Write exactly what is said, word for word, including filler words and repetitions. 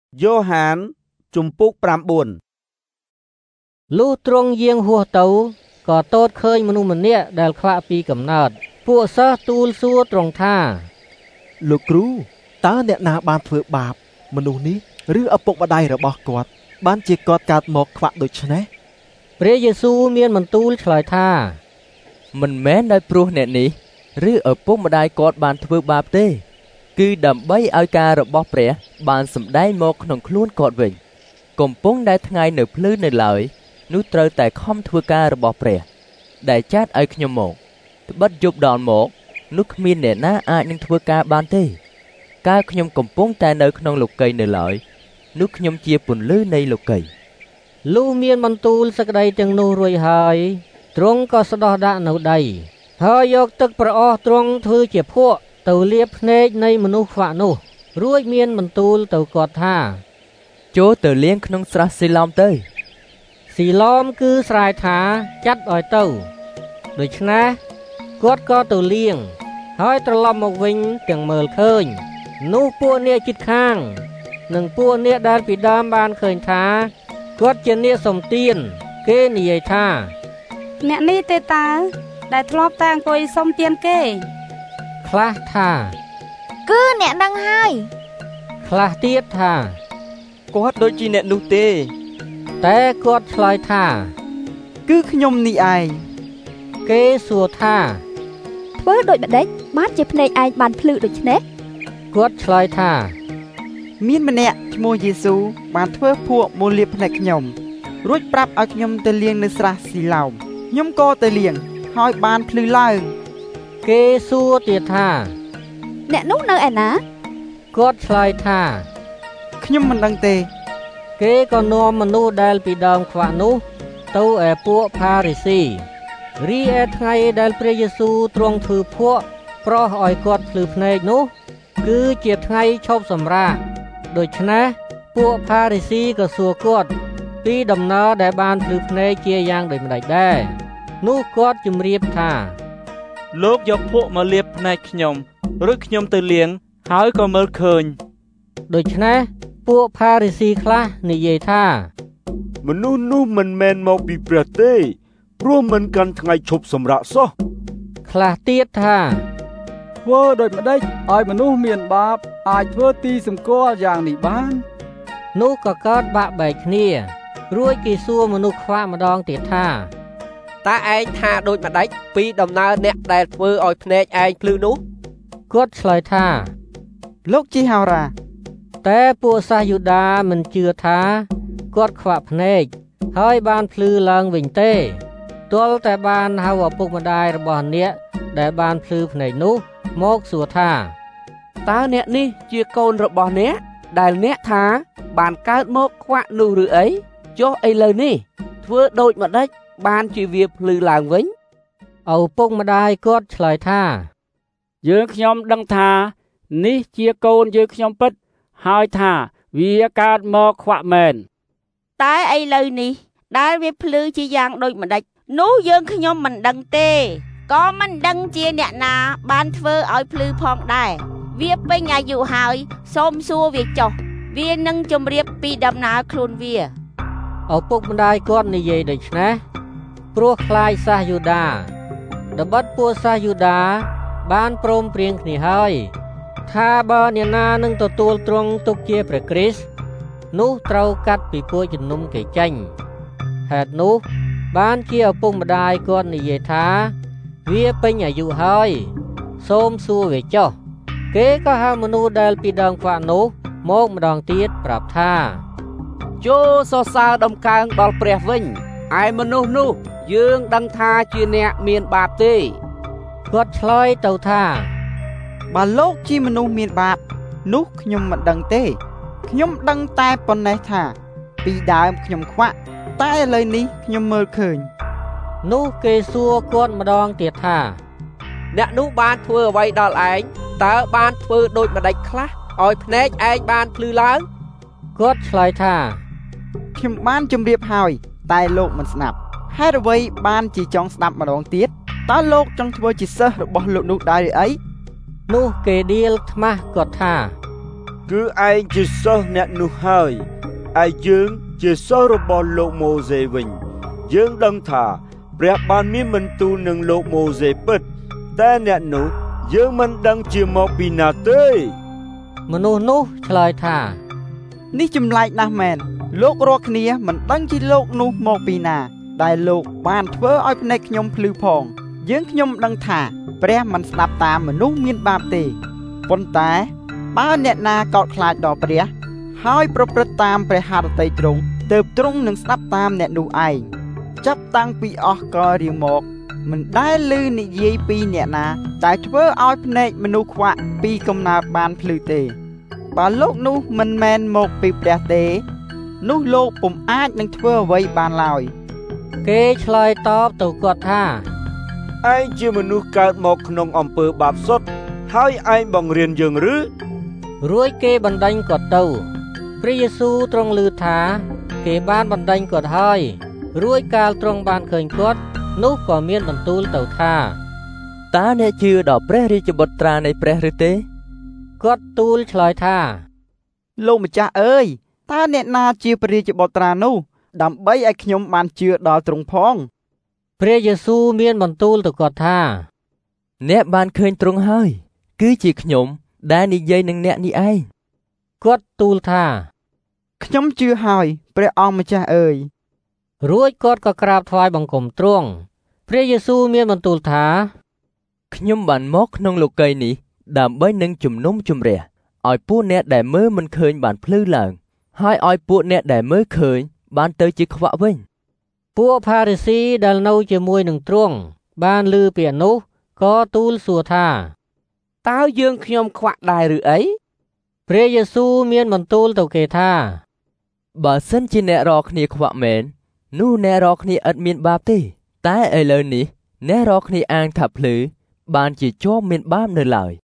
Johann ជំពូកប្រាំបួនលុះទ្រង់យាងហួសទៅក៏ទតឃើញមនុស្សម្នាក់ដែលខ្វាក់ពីកំណើតពួកសិស្សទូលសួរទ្រង់ថាលោកគ្រូតើអ្នកណាបានធ្វើបាបមនុស្សនេះឬឪពុកម្ដាយរបស់គាត់បានជាគាត់កើតមកខ្វាក់ដូច្នេះព្រះយេស៊ូវមានបន្ទូលឆ្លើយថាមិនមែនដោយព្រោះអ្នកនេះឬឪពុកម្ដាយគាត់បានធ្វើបាបទេគឺដើម្បីឲ្យការរបស់ព្រះបានសម្ដែងមកក្នុងខ្លួនគាត់វិញកំពុងដែលថ្ងៃនៅភ្លឺនៅឡើយនោះត្រូវតែខំធ្វើការរបស់ព្រះដែលចាត់ឲ្យខ្ញុំមកត្បិតយប់ដល់មកនោះគ្មានអ្នកណាអាចនឹងធ្វើការបានទេកាលខ្ញុំកំពុងតែនៅក្នុងលោកីយ៍នៅឡើយនោះខ្ញុំជាពន្លឺនៃលោកីយ៍លុះមានបន្ទូលសេចក្តីទាំងនោះរួចហើយទ្រង់ក៏ស្ដោះដាក់នៅដីហើយយកទឹកប្រអស់ទ្រង់ធ្វើជាភក់ទៅលាបភ្នែកនៃមនុស្សខ្វាក់នោះរួចមានបន្ទូលទៅគាត់ថាចូលទៅលាងក្នុងស្រះស៊ីឡូមទៅស៊ីឡូមគឺស្រែថាចាត់ឲ្យទៅដូច្នេះគាត់ក៏ទៅលាងហើយត្រឡប់មកវិញទាំងមើលឃើញនោះពួកអ្នកជិតខាងនិងពួកអ្នកដែលពីដើមបានឃើញថាគាត់ជាអ្នកសំទានគេនិយាយថាអ្នកនេះទេតើដែលធ្លាប់តែអង្គុយសុំទានគេខ្លះថាគឺអ្នកនឹងហើយខ្លះទៀតថាគាត់ដូចជាអ្នកនោះទេតែគាត់ឆ្លើយថាគឺខ្ញុំនេះឯងគេសួរថាធ្វើដូចម្ដេចបានជាភ្នែកឯងបានភ្លឺដូច្នេះគាត់ឆ្លើយថាមានម្នាក់ឈ្មោះយេស៊ូបានធ្វើភក់មកលាបភ្នែកខ្ញុំរួចប្រាប់ឲ្យខ្ញុំទៅលាងនៅស្រះស៊ីឡោមខ្ញុំក៏ទៅលាងហើយបានភ្លឺឡើងគេសួរទៀតថាអ្នកនោះនៅឯណាគាត់ឆ្លើយថាខ្ញុំមិនដឹងទេគេក៏នាំមនុស្សដែលពីដើមខ្វាក់នោះទៅឯពួកផារីស៊ីរីឯថ្ងៃដែលព្រះយេស៊ូវទ្រង់ធ្វើភក់ប្រោសឲ្យគាត់ភ្លឺភ្នែកនោះគឺជាថ្ងៃឈប់សម្រាកដូច្នេះពួកផារីស៊ីក៏សួរគាត់ពីដំណើរដែលបានភ្លឺភ្នែកជាយ៉ាងដូចម្ដេចដែរនោះគាត់ជម្រាបថាលោកយកភក់មកលាបភ្នែកខ្ញុំឬខ្ញុំទៅលាងហើយក៏មើលឃើញដូច្នេះពួកផារីស៊ីខ្លះនិយាយថាមនុស្សនោះមិនមែនមកពីព្រះទេព្រោះមិនកាន់ថ្ងៃឈប់សម្រាកសោះខ្លះទៀតថាធ្វើដូចម្ដេចឲ្យមនុស្សមានបាបអាចធ្វើទីសម្គាល់យ៉ាងនេះបាននោះក៏កើតបាក់បែកគ្នារួចគេសួរមនុស្សខ្វាក់ម្ដងទៀតថាតើឯងថាដូចម្ដេចពីដំណើរអ្នកដែលធ្វើឲ្យភ្នែកឯងភ្លឺនោះគាត់ឆ្លើយថាលោកជាហោរាតែពួកសាសយូដាមិនជឿថាគាត់ខ្វាក់ភ្នែកហើយបានភ្លឺឡើងវិញទេទាល់តែបានហៅឪពុកម្ដាយរបស់អ្នកដែលបានភ្លឺភ្នែកនោះមកសួរថាតើអ្នកនេះជាកូនរបស់អ្នកដែលអ្នកថាបានកើតមកខ្វាក់នោះឬអីចុះឥឡូវនេះធ្វើដូចម្ដេចបានជាវាភ្លឺឡើងវិញឪពុកម្ដាយគាត់ឆ្លើយថាយើងខ្ញុំដឹងថានេះជាកូនយើងខ្ញុំពិតហើយថាវាកើតមកខ្វាក់មែនតែឥឡូវនេះដែលវាភ្លឺជាយ៉ាងដូចម្ដេចនោះយើងខ្ញុំមិនដឹងទេក៏មិនដឹងជាអ្នកណាបានធ្វើឲ្យភ្លឺផងដែរវាពេញអាយុហើយសូមសួរវាចុះវានឹងជម្រាបពីដំណើរខ្លួនវាឪពុកម្ដាយគាត់និយាយដូច្នេះព្រោះខ្លាចសាសយូដាត្បិតពួកសាសយូដាបានព្រមព្រៀងគ្នាហើយថាបើអ្នកណានឹងទទួលទ្រង់ទុកជាព្រះគ្រីស្ទនោះត្រូវកាត់ពីពួកជំនុំគេចេញហេតុនោះបានជាឪពុកម្ដាយគាត់និយាយថាវាពេញអាយុហើយសូមសួរវាចុះគេក៏ហៅមនុស្សដែលពីដើមខ្វាក់នោះមកម្ដងទៀតប្រាប់ថាចូលសរសើរដំកើងដល់ព្រះវិញឯមនុស្សនោះយើងដឹងថាជាអ្នកមានបាបទេគាត់ឆ្លើយទៅថាបើលោកជាមនុស្សមានបាបនោះខ្ញុំមិនដឹងទេខ្ញុំដឹងតែប៉ុណ្ណេះថាពីដើមខ្ញុំខ្វាក់តែឥឡូវនេះខ្ញុំមើលឃើញនោះគេសួរគាត់ម្ដងទៀតថាអ្នកនោះបានធ្វើអ្វីដល់ឯងតើបានធ្វើដូចម្ដេចខ្លះឲ្យភ្នែកឯងបានភ្លឺឡើងគាត់ឆ្លើយថាខ្ញុំបានជម្រាបហើយតែលោកមិនស្ដាប់ហេតុអ្វីបានជាចង់ស្ដាប់ម្ដងទៀតតើលោកចង់ធ្វើជាសិស្សរបស់លោកនោះដែរឬអីនោះគេដៀលថ្មាស់គាត់ថាគឺឯងជាសិស្សអ្នកនោះហើយឯយើងជាសិស្សរបស់លោកម៉ូសេវិញយើងដឹងថាព្រះបានមានបន្ទូលនឹងលោកម៉ូសេពិតតែអ្នកនោះយើងមិនដឹងជាមកពីណាទេមនុស្សនោះឆ្លើយថានេះចម្លែកណាស់មែនលោករាល់គ្នាមិនដឹងជាលោកនោះមកពីណាដែលលោកបានធ្វើឲ្យភ្នែកខ្ញុំភ្លឺផងយើងខ្ញុំដឹងថាព្រះមិនស្ដាប់តាមមនុស្សមានបាបទេប៉ុន្តែបើអ្នកណាកោតខ្លាចដល់ព្រះហើយប្រព្រឹត្តតាមព្រះハរតីទ្រង់ទើបទ្រង់នឹងស្ដាប់តាមអ្នកនោះឯងចាប់តាំងពីអស់កលរៀងមកមិនដែលឮនិយាយពីអ្នកណាដែលធ្វើឲ្យភ្នែកមនុស្សខ្វាក់ពីកំណើតបានភ្លឺទេបើលោកនោះមិនមែនមកពីព្រះទេនោះលោកពុំអាចនឹងធ្វើអ្វីបានឡើយគេឆ្លើយតបទៅគាត់ថាឯងជាមនុស្សកើតមកក្នុងអំពើបាបសុទ្ធហើយឯងបង្រៀនយើងឬរួចគេបណ្ដេញគាត់ទៅព្រះយេស៊ូវទ្រង់ឮថាគេបានបណ្ដេញគាត់ហើយរួចកាលទ្រង់បានឃើញគាត់នោះក៏មានបន្ទូលទៅថាតើអ្នកជឿដល់ព្រះរាជបុត្រានៃព្រះឬទេគាត់ទូលឆ្លើយថាលោកម្ចាស់អើយតើអ្នកណាជាព្រះរាជបុត្រានោះដើម្បីឲ្យខ្ញុំបានជឿដល់ទ្រង់ផងព្រះយេស៊ូវមានបន្ទូលទៅគាត់ថាអ្នកបានឃើញទ្រង់ហើយគឺជាខ្ញុំដែលនិយាយនឹងអ្នកនេះឯងគាត់ទូលថាខ្ញុំជឿហើយព្រះអង្គម្ចាស់អើយរួចគាត់ក៏ក្រាបថ្វាយបង្គំទ្រង់ព្រះយេស៊ូវមានបន្ទូលថាខ្ញុំបានមកក្នុងលោកីយ៍នេះដើម្បីនឹងជំនុំជម្រះឲ្យពួកអ្នកដែលមើលមិនឃើញបានភ្លឺឡើងហើយឲ្យពួកអ្នកដែលមើលឃើញបានទៅជាខ្វាក់វិញពួកផារីស៊ីដែលនៅជាមួយនឹងទ្រង់បានឮពាក្យនោះក៏ទូលសួរថាតើយើងខ្ញុំខ្វាក់ដែរឬអីព្រះយេស៊ូវមានបន្ទូលទៅគេថាបើសិនជាអ្នករកគ្នាខ្វាក់មែននោះអ្នករកគ្នាឥតមានបាបទេតែឥឡូវនេះអ្នករកគ្នាអាងថាភ្លឺបានជាជាប់មានបាបនៅឡើយ